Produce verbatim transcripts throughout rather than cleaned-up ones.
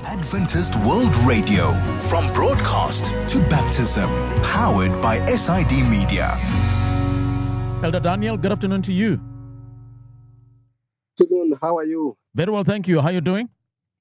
Adventist World Radio, from broadcast to baptism, powered by S I D Media. Elder Daniel, good afternoon to you. Good afternoon. How are you? Very well, thank you. How are you doing?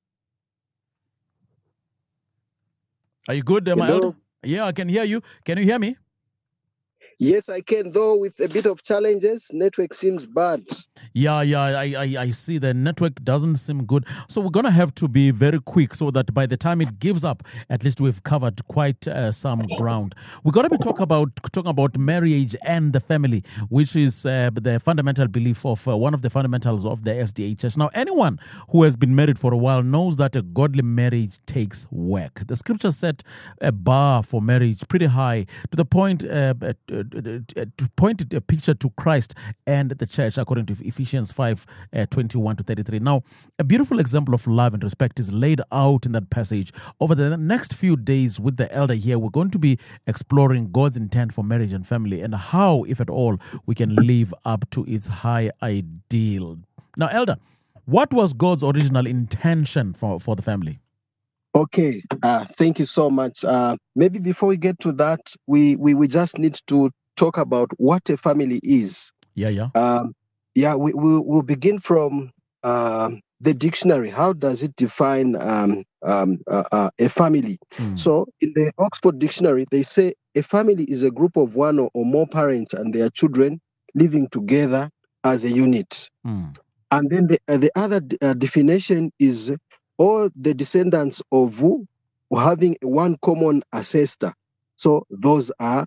Are you good, uh, my Hello? elder? Yeah, I can hear you. Can you hear me? Yes, I can, though with a bit of challenges. Network seems bad. Yeah, yeah, I, I, I see the network doesn't seem good. So we're going to have to be very quick so that by the time it gives up, at least we've covered quite uh, some ground. We're going to be talk about, talking about marriage and the family, which is uh, the fundamental belief of uh, one of the fundamentals of the S D A Church. Now, anyone who has been married for a while knows that a godly marriage takes work. The scripture set a bar for marriage pretty high to the point uh, uh, to point a picture to Christ and the church, according to Ephesians five, uh, twenty-one to thirty-three. Now, a beautiful example of love and respect is laid out in that passage. Over the next few days with the elder here, we're going to be exploring God's intent for marriage and family and how, if at all, we can live up to its high ideal. Now, elder, what was God's original intention for, for the family? Okay, uh, thank you so much. Uh, maybe before we get to that, we, we, we just need to talk about what a family is. Yeah, yeah. Um, yeah, we, we, we'll begin from uh, the dictionary. How does it define um, um, uh, uh, a family? Mm. So in the Oxford Dictionary, they say a family is a group of one or, or more parents and their children living together as a unit. Mm. And then the, uh, the other uh, definition is all the descendants of who having one common ancestor. So those are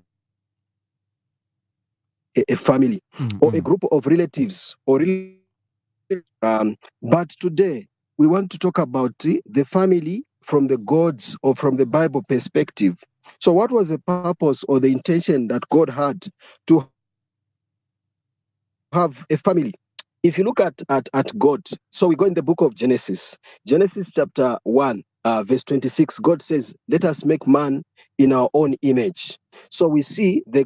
a, a family Mm-hmm. or a group of relatives or relatives. Um, but today we want to talk about the, the family from the God's or from the Bible perspective. So what was the purpose or the intention that God had to have a family? If you look at, at, at God, so we go in the book of Genesis, Genesis chapter one, uh, verse twenty-six, God says, let us make man in our own image. So we see the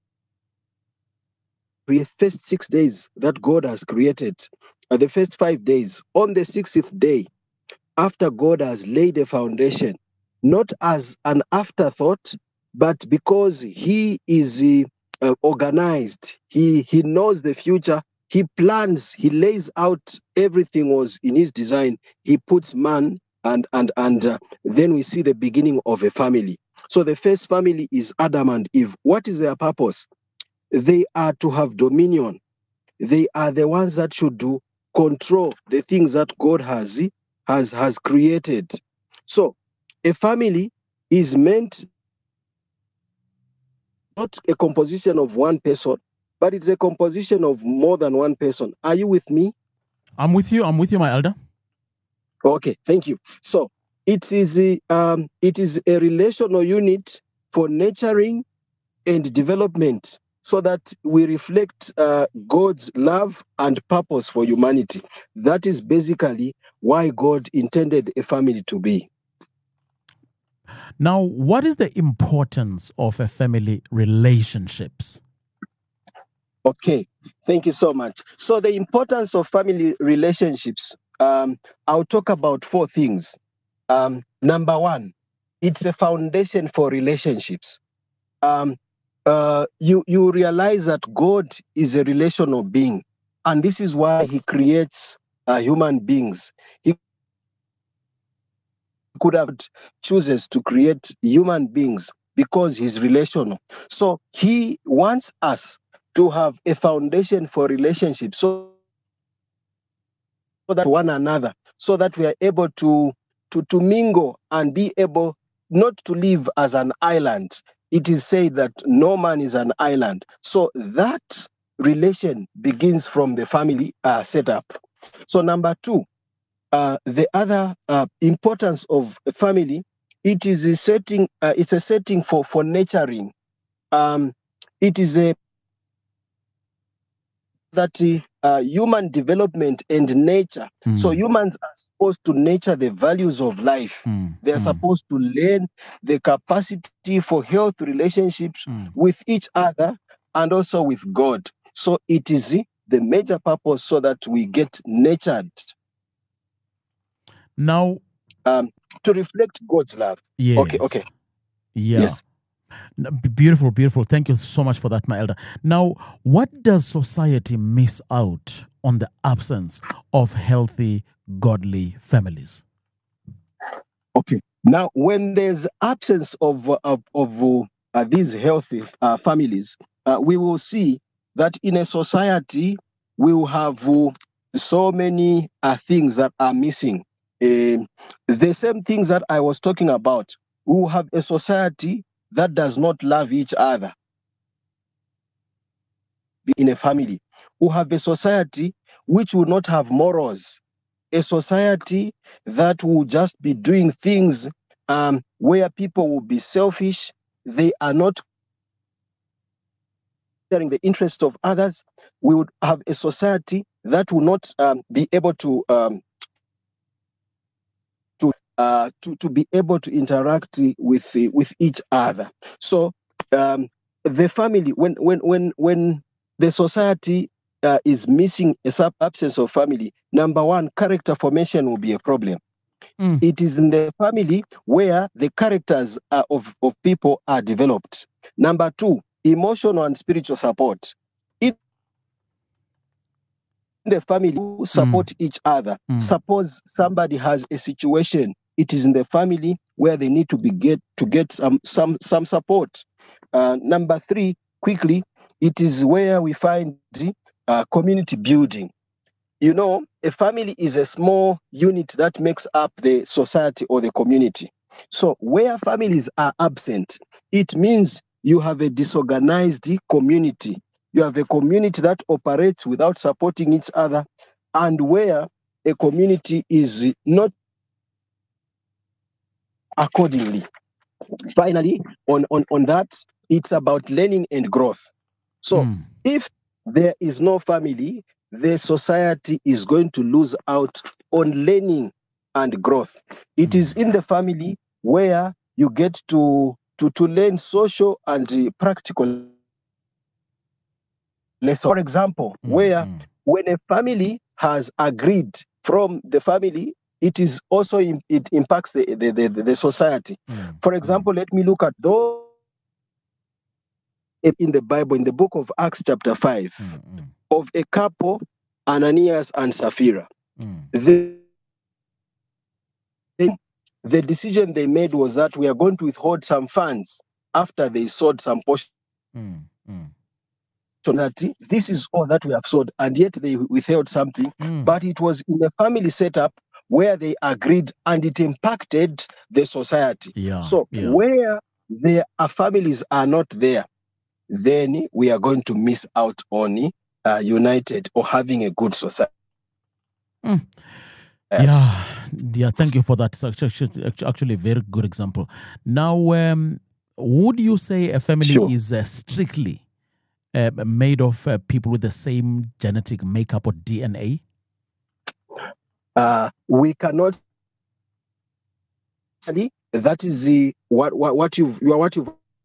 first six days that God has created, uh, the first five days, on the sixth day, after God has laid a foundation, not as an afterthought, but because he is uh, organized, he, he knows the future, he plans, he lays out everything was in his design. He puts man, and and and uh, then we see the beginning of a family. So the first family is Adam and Eve. What is their purpose? They are to have dominion. They are the ones that should do control the things that God has has has created. So a family is meant not a composition of one person, but it's a composition of more than one person. Are you with me? I'm with you. I'm with you, my elder. Okay, thank you. So it is a, um, it is a relational unit for nurturing and development so that we reflect uh, God's love and purpose for humanity. That is basically why God intended a family to be. Now, what is the importance of a family relationships? Okay, thank you so much. So the importance of family relationships, um, I'll talk about four things. Um, number one, it's a foundation for relationships. Um, uh, you, you realize that God is a relational being, and this is why he creates uh, human beings. He could have chooses to create human beings because he's relational. So he wants us to have a foundation for relationships so that one another, so that we are able to, to, to mingle and be able not to live as an island. It is said that no man is an island. So that relation begins from the family uh, setup. So number two, uh, the other uh, importance of a family, it is a setting. Uh, it's a setting for for nurturing. Um, it is a that uh, human development and nature. Mm. So humans are supposed to nurture the values of life. Mm. They are Mm. supposed to learn the capacity for health relationships Mm. with each other and also with God. So it is the major purpose so that we get nurtured. Now, um, to reflect God's love. Yes. Okay, okay. Yeah. Yes. N- b- Beautiful, beautiful. Thank you so much for that, my elder. Now, what does society miss out on the absence of healthy, godly families? Okay. Now, when there's absence of uh, of, of uh, these healthy uh, families, uh, we will see that in a society we will have uh, so many uh, things that are missing. Um the same things that I was talking about. We will have a society that does not love each other in a family. We will have a society which will not have morals, a society that will just be doing things um, where people will be selfish. They are not considering the interest of others. We would have a society that will not um, be able to um, to, uh, to to be able to interact with uh, with each other. So um, the family, when when when when the society uh, is missing a sub absence of family, number one, character formation will be a problem. Mm. It is in the family where the characters uh, of, of people are developed. Number two, emotional and spiritual support. In the family, who support Mm. each other. Mm. Suppose somebody has a situation, it is in the family where they need to be get to get some some some support. Uh, number three, quickly, it is where we find uh, community building. You know, a family is a small unit that makes up the society or the community. So, where families are absent, it means you have a disorganized community. You have a community that operates without supporting each other, and where a community is not accordingly. Finally, on, on, on that, it's about learning and growth. So, Mm. if there is no family, the society is going to lose out on learning and growth. It is in the family where you get to to, to learn social and uh, practical lessons. For example, Mm. where Mm. when a family has agreed from the family, it is also im- it impacts the, the, the, the society. Mm. For example, let me look at those in the Bible, in the book of Acts, chapter five, Mm. Mm. of a couple, Ananias and Sapphira. Mm. The, the decision they made was that we are going to withhold some funds after they sold some portion. Mm. Mm. That this is all that we have sold, and yet they withheld something. Mm. But it was in a family setup where they agreed, and it impacted the society. Yeah. So Yeah. where there are families are not there, then we are going to miss out on uh, united or having a good society. Mm. Yes. Yeah, yeah. Thank you for that. It's actually, actually a very good example. Now, um, would you say a family Sure. is uh, strictly uh, made of uh, people with the same genetic makeup or D N A? Uh, we cannot. That is the what what, what you've you are what you've.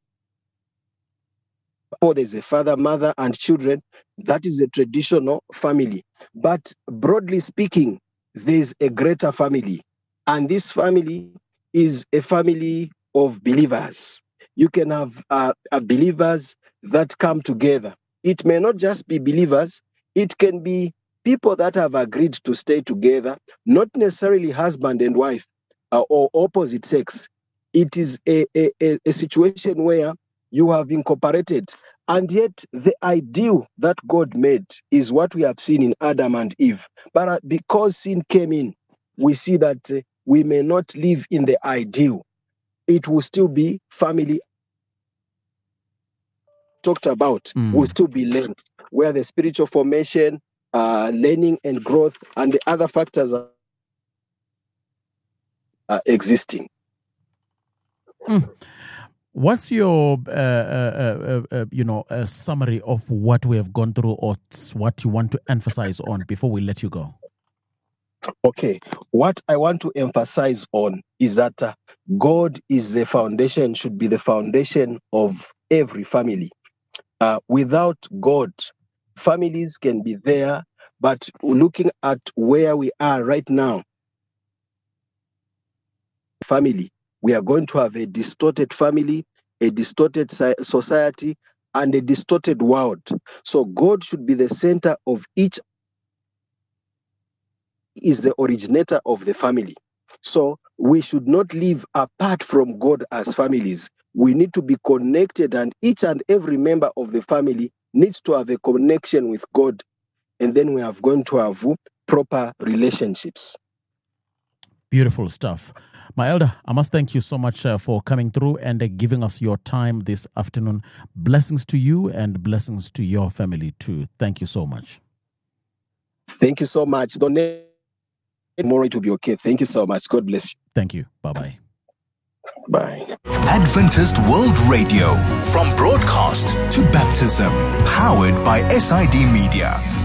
Oh, there's a father, mother, and children. That is a traditional family. But broadly speaking, there's a greater family, and this family is a family of believers. You can have uh, uh, believers that come together. It may not just be believers, it can be people that have agreed to stay together, not necessarily husband and wife uh, or opposite sex. It is a, a, a, a situation where you have incorporated, and yet the ideal that God made is what we have seen in Adam and Eve. But uh, because sin came in, we see that uh, we may not live in the ideal. It will still be family talked about, Mm. will still be learned, where the spiritual formation, uh, learning and growth, and the other factors are, are existing. Mm. What's your, uh, uh, uh, uh, you know, a summary of what we have gone through, or what you want to emphasize on before we let you go? Okay, what I want to emphasize on is that uh, God is the foundation, should be the foundation of every family. Uh, without God, families can be there, but looking at where we are right now, family, we are going to have a distorted family, a distorted society, and a distorted world. So God should be the center of each, is the originator of the family. So we should not live apart from God as families. We need to be connected, and each and every member of the family needs to have a connection with God. And then we are going to have proper relationships. Beautiful stuff. My elder, I must thank you so much uh, for coming through and uh, giving us your time this afternoon. Blessings to you and blessings to your family too. Thank you so much. Thank you so much. Don't need more to be okay. Thank you so much. God bless you. Thank you. Bye-bye. Bye. Adventist World Radio, from broadcast to baptism, powered by S I D Media.